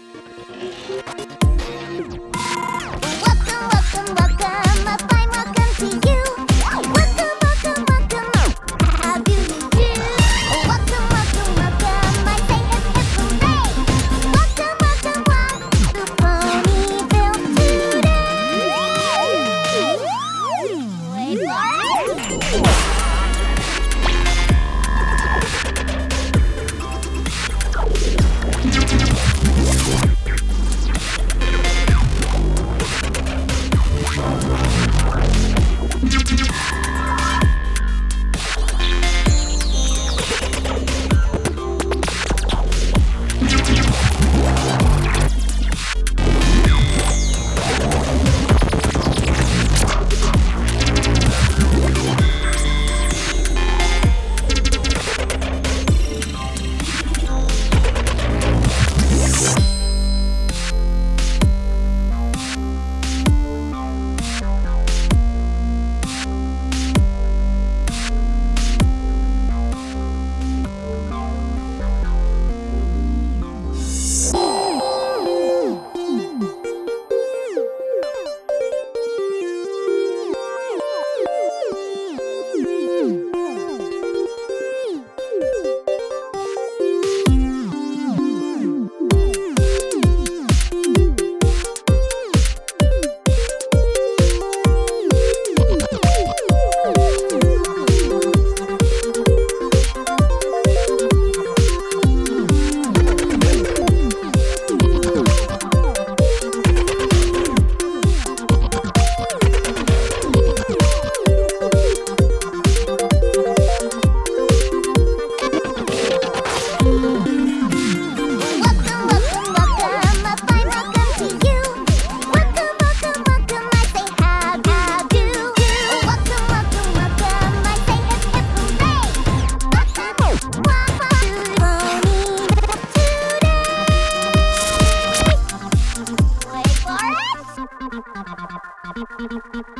welcome, welcome, a fine welcome to you. Welcome, welcome, welcome, how do you do? Welcome, welcome, welcome, I say hip hip hooray. Welcome, welcome, welcome to Ponyville today. Wait for it. Wait for it.